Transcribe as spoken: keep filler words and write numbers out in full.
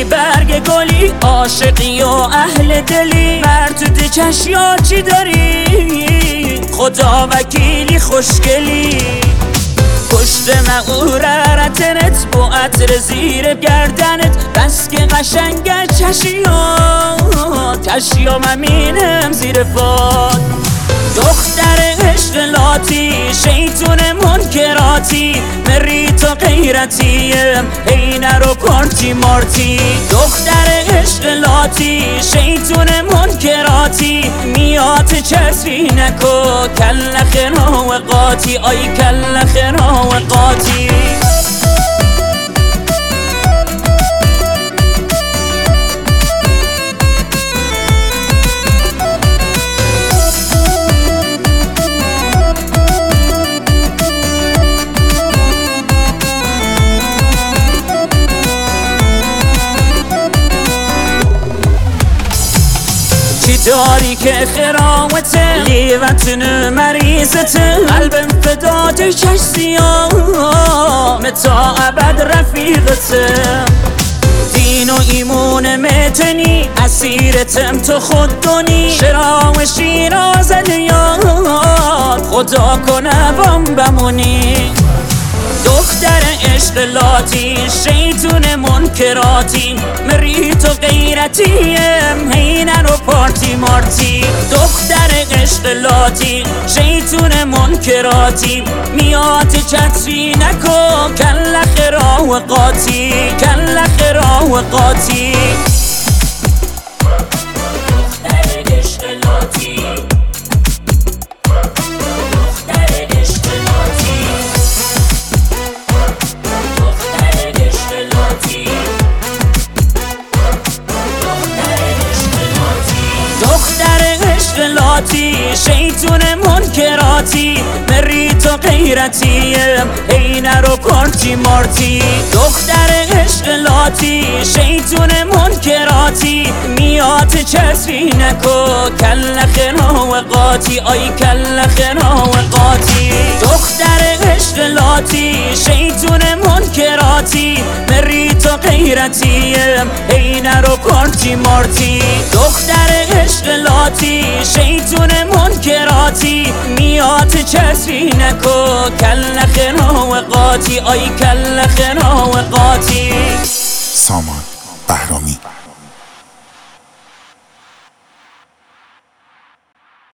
برگ گلی، عاشقی و اهل دلی، مرد کشیا چی داری؟ خدا وکیلی خوشگلی، پشت مغورتنت با عطر زیر گردنت، بس که قشنگه چشیا چشیا ممینم زیر پاد. دختر عشق لاتی، شیطون منکراتی، مری تو غیرتیم هی نرو پارتی مارتی. دختر عشق لاتی، شیطون منکراتی، میات چسبی نکو کل خنا و قاتی، آی کل خنا و قاتی. داری که خراوته لیوتن مریضته، قلبم فدات چش سیاه تا ابد رفیقته. دین و ایمون متنی اسیرتم تو خود دونی، شرا و شیراز لیاد خدا کنه بام بمونی. دختر عشق لاتی، شیطون منکراتی، مری تو غیرتیم هی نرو پارتی مارتی. دختر عشق لاتی، شیطون منکراتی، میات چتری نکو کل خرا و قاتی، کل خرا و قاتی. دختر عشق لاتی، شیطون منکراتی، مری تو غیرتیم هی نرو پارتی مارتی. دختر عشق لاتی، شیطون منکراتی، میات چسبی نکو کل خنا و قاتی، آی کل خنا و قاتی. دختر عشق لاتی، شیطون منکراتی، مری تو غیرتیم هی نرو پارتی مارتی. دختر عشق لاتی، شیطون منکراتی، میات چسبی نکو کل خنا و قاتی، آی کل خنا و قاتی. سامان بهرامی.